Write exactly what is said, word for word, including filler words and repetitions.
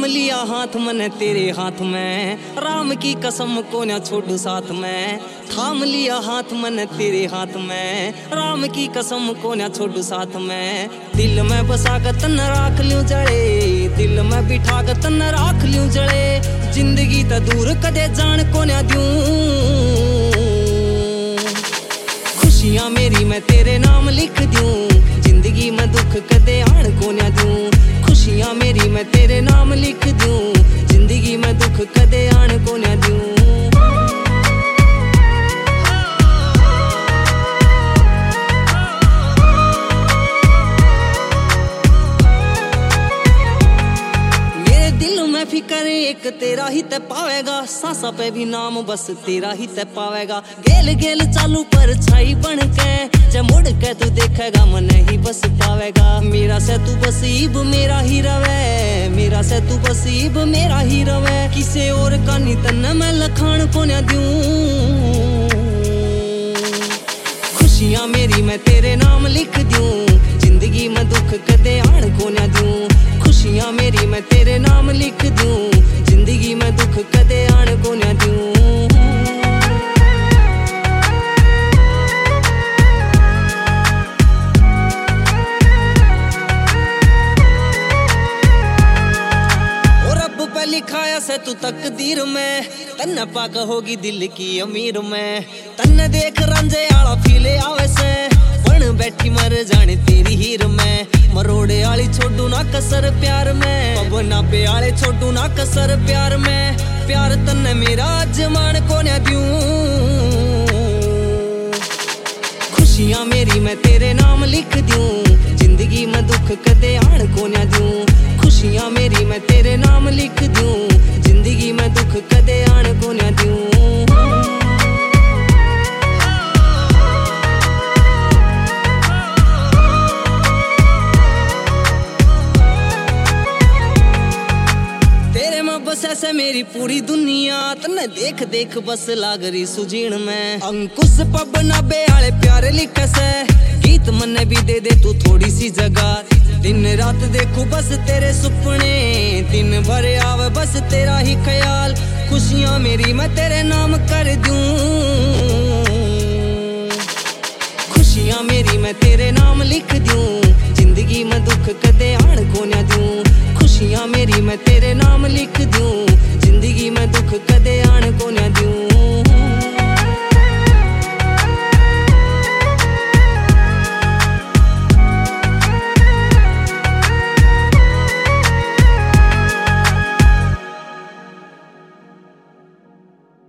लिया हाथ मैंने तेरे हाथ में, राम की कसम को ना छोड़ू साथ में। थाम लिया हाथ मैंने तेरे हाथ में, राम की कसम को ना छोड़ू साथ में। दिल में बसा कर तन राख लूं जड़े, दिल में बिठा कर तन राख लूं जड़े। जिंदगी तो दूर कदे जान को ना दूं, खुशियां मेरी मैं तेरे नाम लिख दूं। जिंदगी में दुख कदे आन को ना दूं, खुशियां मेरी मैं तेरे नाम लिख दूं। जिंदगी में दुख कदे आन को ना दूं। फिकर एक तेरा ही ते पावेगा, सांसा पे भी नाम बस तेरा ही ते पावेगा। गेल गेल चालू पर छाई बन के, जब मुड़ के तू देखेगा मन ही बस पावेगा। मेरा से तू बसीब मेरा ही रवे, मेरा से तू बसीब मेरा ही रवे। किसे और का नी तन मैं लखान को ना दूं, खुशियां मेरी मैं तेरे नाम लिख दूं। जिंदगी में दुख कदे आन को ना दूं, खुशियां मेरी मैं तेरे नाम लिख दूं। जिंदगी में दुख कदे आन को ना दूं। और रब पे लिखाया से तू तकदीर में, तन्ने पाक होगी दिल की अमीर में। तन्ने देख रंजे आला फीले आवे से, बन बैठी मर जाने तेरी हीर में। मरोड़े आली छोड़ू ना कसर प्यार में, पवना पे आले छोड़ू ना कसर प्यार में। प्यार तन्ने मेरा जमान को ना दूं, खुशियां मेरी मैं तेरे नाम लिख दूं। जिंदगी में दुख कदे आन को ना दूं, खुशियां मेरी मैं तेरे नाम लिख दूं। जिंदगी में दुख कदे आन को ना दूं। बस ऐसे मेरी पूरी दुनिया, तन्ने देख देख बस लाग रही सुजीण में। अंकुश पब नाबे आले प्यारे लिखे से, गीत मन्ने भी दे दे तू थोड़ी सी जगह। दिन रात देखू बस तेरे सुपने, दिन भर आवे बस तेरा ही ख्याल। खुशियां मेरी मैं तेरे नाम कर दूं, खुशियां मेरी मैं तेरे नाम लिख दूं। जिंदगी में दुख कदे आन को ना दूं, खुशियां मेरी मैं तेरे नाम लिख दूं। जिंदगी में दुख कदे आन को ना दूं।